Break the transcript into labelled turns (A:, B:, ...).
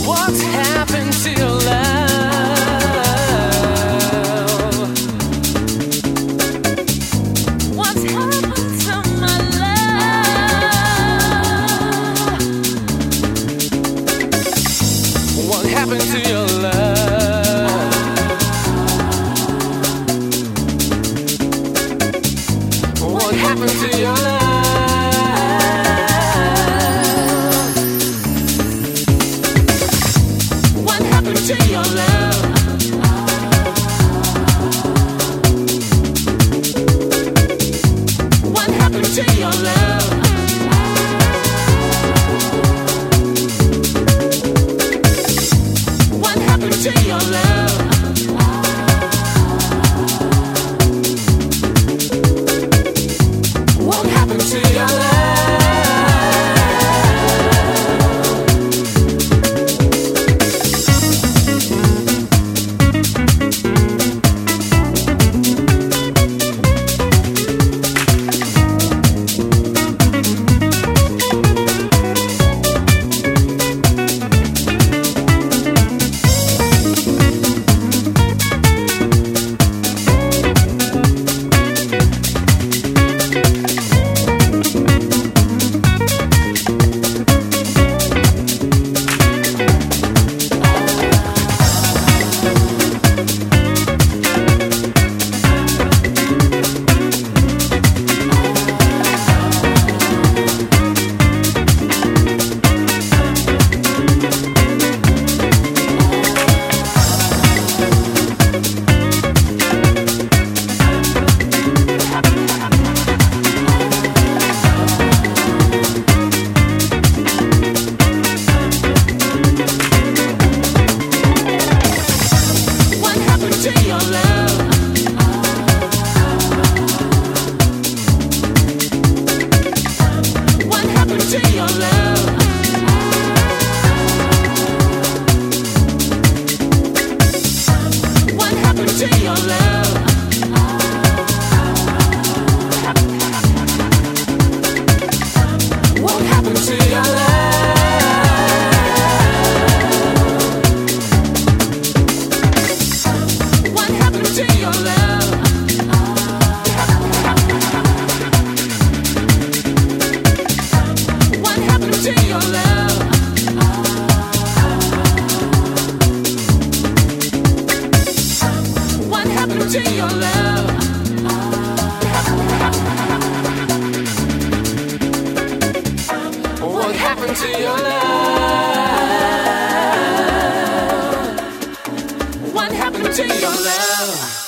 A: What's happened to your love? What's happened to my love? What happened to your love? What happened to your love? To your love, what happened to your love? What happened to your love? What happened to your love? To your love, what happened to your love? What happened to your love? What happened to your love? What happened to your love? What happened to your love? What happened to your love? What happened to your love?